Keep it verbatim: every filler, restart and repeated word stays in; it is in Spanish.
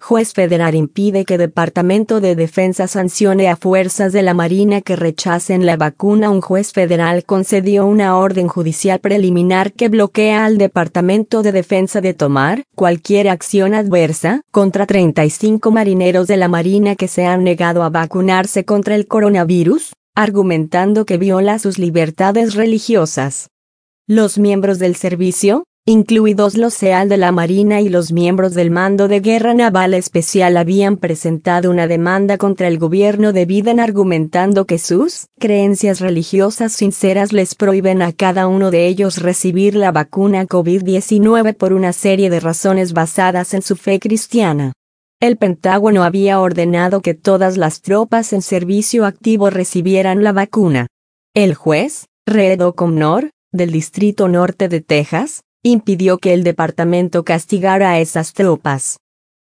Juez federal impide que Departamento de Defensa sancione a fuerzas de la Marina que rechacen la vacuna. Un juez federal concedió una orden judicial preliminar que bloquea al Departamento de Defensa de tomar cualquier acción adversa contra treinta y cinco marineros de la Marina que se han negado a vacunarse contra el coronavirus, argumentando que viola sus libertades religiosas. Los miembros del servicio, incluidos los S E A L de la Marina y los miembros del Mando de Guerra Naval Especial, habían presentado una demanda contra el gobierno de Biden argumentando que sus creencias religiosas sinceras les prohíben a cada uno de ellos recibir la vacuna COVID diecinueve por una serie de razones basadas en su fe cristiana. El Pentágono había ordenado que todas las tropas en servicio activo recibieran la vacuna. El juez, Red O'Connor, del Distrito Norte de Texas, impidió que el departamento castigara a esas tropas.